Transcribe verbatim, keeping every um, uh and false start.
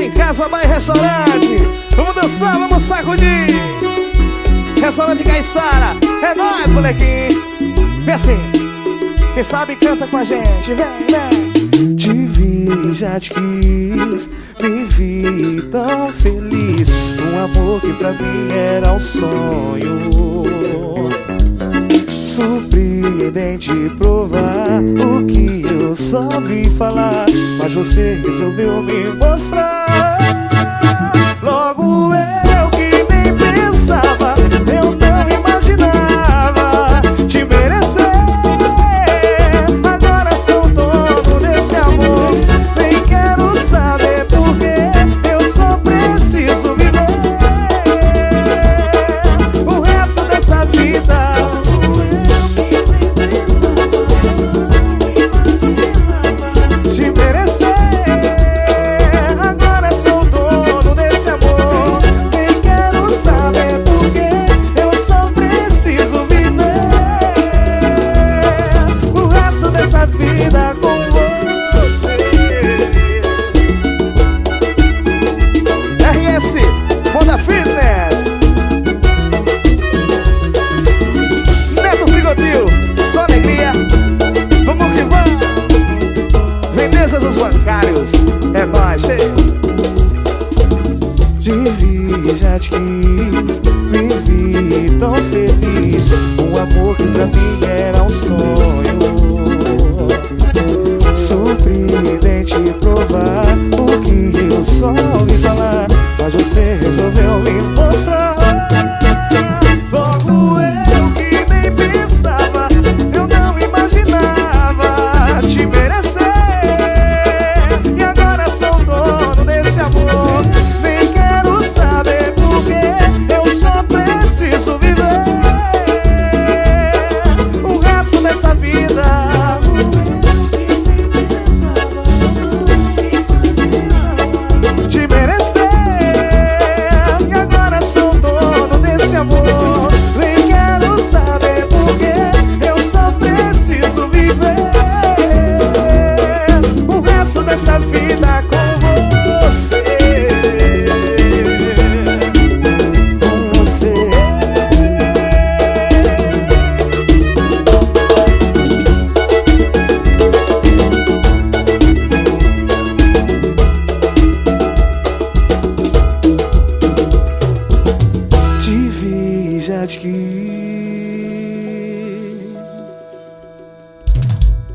em casa, vai restaurante. Vamos dançar, vamos sacudir. Restaurante Caiçara, é nóis, molequinho. Vem assim, quem sabe canta com a gente. Vem, vem. Te vi, já te quis, me vi tão feliz. Um amor que pra mim era um sonho. Surpreendente provar o que eu só vi falar, mas você resolveu me mostrar. Logo eu que nem pensava, eu não imaginava te merecer. Agora sou dono desse amor, nem quero saber por que eu só preciso viver o resto dessa vida. Essa vida com você. R S, Moda Fitness. Neto Frigotil, só alegria. Vamos que vamos. Venezas dos bancários, é nóis. Te vi, já te quis, me vi tão feliz. Um amor que pra mim era um sonho. Surpreendente provar o que eu só ouvi falar, mas você resolveu me mostrar. Logo eu que nem pensava, eu não imaginava te merecer. E agora sou dono desse amor, nem quero saber por que eu só preciso viver o resto dessa vida. Essa vida com você, com você. Te vi, já te quis.